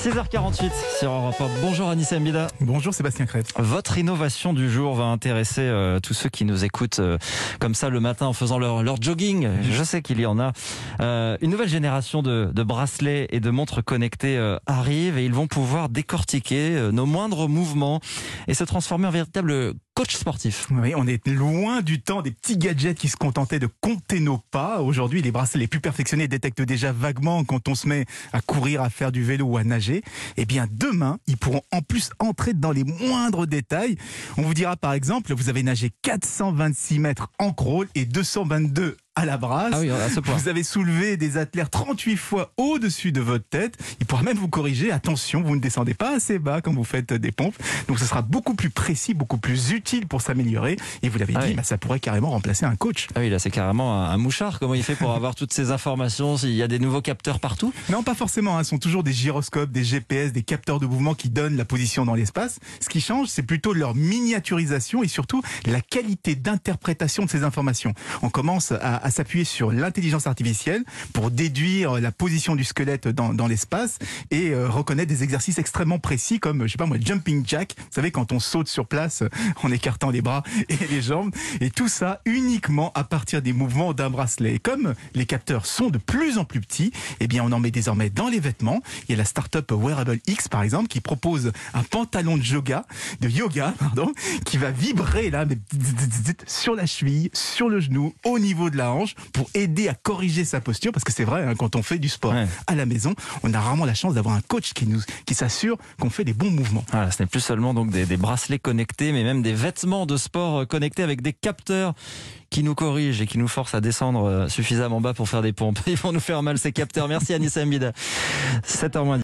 6h48 sur Europe 1. Bonjour Anissa Mbida. Bonjour Sébastien Crête. Votre innovation du jour va intéresser tous ceux qui nous écoutent comme ça le matin en faisant leur jogging. Je sais qu'il y en a. Une nouvelle génération de bracelets et de montres connectées arrive et ils vont pouvoir décortiquer nos moindres mouvements et se transformer en véritable coach sportif. Oui, on est loin du temps des petits gadgets qui se contentaient de compter nos pas. Aujourd'hui, les bracelets les plus perfectionnés détectent déjà vaguement quand on se met à courir, à faire du vélo ou à nager. Eh bien, demain, ils pourront en plus entrer dans les moindres détails. On vous dira par exemple, vous avez nagé 426 mètres en crawl et 222 à la brasse. Ah oui, à ce point. Vous avez soulevé des haltères 38 fois au-dessus de votre tête. Il pourra même vous corriger. Attention, vous ne descendez pas assez bas quand vous faites des pompes. Donc, ce sera beaucoup plus précis, beaucoup plus utile pour s'améliorer. Et vous l'avez dit, oui. ça pourrait carrément remplacer un coach. Ah oui, là c'est carrément un mouchard. Comment il fait pour avoir toutes ces informations? Il y a des nouveaux capteurs partout? Non, pas forcément. Ce sont toujours des gyroscopes, des GPS, des capteurs de mouvement qui donnent la position dans l'espace. Ce qui change, c'est plutôt leur miniaturisation et surtout la qualité d'interprétation de ces informations. On commence à s'appuyer sur l'intelligence artificielle pour déduire la position du squelette dans l'espace et reconnaître des exercices extrêmement précis comme, je sais pas moi, jumping jack. Vous savez, quand on saute sur place en écartant les bras et les jambes. Et tout ça uniquement à partir des mouvements d'un bracelet. Et comme les capteurs sont de plus en plus petits, eh bien on en met désormais dans les vêtements. Il y a la start-up Wearable X par exemple qui propose un pantalon de yoga, qui va vibrer là sur la cheville, sur le genou, au niveau de la hanche pour aider à corriger sa posture parce que c'est vrai, quand on fait du sport à la maison, on a rarement la chance d'avoir un coach qui s'assure qu'on fait des bons mouvements. Voilà, ce n'est plus seulement donc des bracelets connectés, mais même des vêtements de sport connectés avec des capteurs qui nous corrigent et qui nous forcent à descendre suffisamment bas pour faire des pompes. Ils vont nous faire mal ces capteurs. Merci Anissa Mbida. 7h moins.